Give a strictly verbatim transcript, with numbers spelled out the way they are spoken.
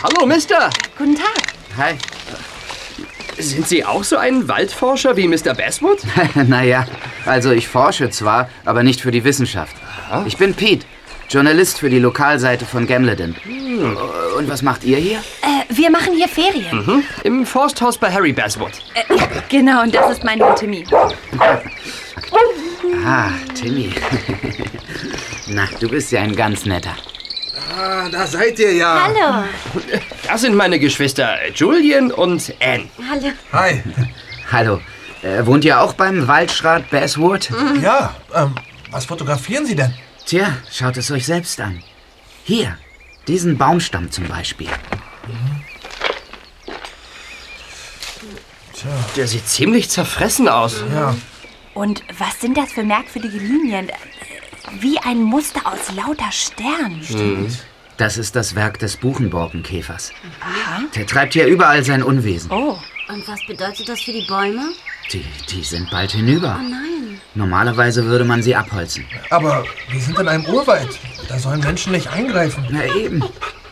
Hallo, Mister. Guten Tag. Hi. Sind Sie auch so ein Waldforscher wie Mister Basswood? Naja, also ich forsche zwar, aber nicht für die Wissenschaft. Aha. Ich bin Pete, Journalist für die Lokalseite von Gamleden. Hm. Und was macht ihr hier? Äh, wir machen hier Ferien. Mhm. Im Forsthaus bei Harry Basswood. Äh, genau, und das ist mein Hund Timmy. Ah, Timmy. Na, du bist ja ein ganz netter. Ah, da seid ihr ja. Hallo. Das sind meine Geschwister Julian und Anne. Hallo. Hi. Hallo. Äh, wohnt ihr auch beim Waldschrat Basswood? Mhm. Ja, ähm, was fotografieren Sie denn? Tja, schaut es euch selbst an. Hier, diesen Baumstamm zum Beispiel. Tja. Der sieht ziemlich zerfressen aus. Ja. Und was sind das für merkwürdige Linien? Wie ein Muster aus lauter Sternen. Stimmt. Das ist das Werk des Buchenborkenkäfers. Aha. Der treibt hier überall sein Unwesen. Oh. Und was bedeutet das für die Bäume? Die, die sind bald hinüber. Oh nein. Normalerweise würde man sie abholzen. Aber wir sind in einem Urwald. Da sollen Menschen nicht eingreifen. Na eben.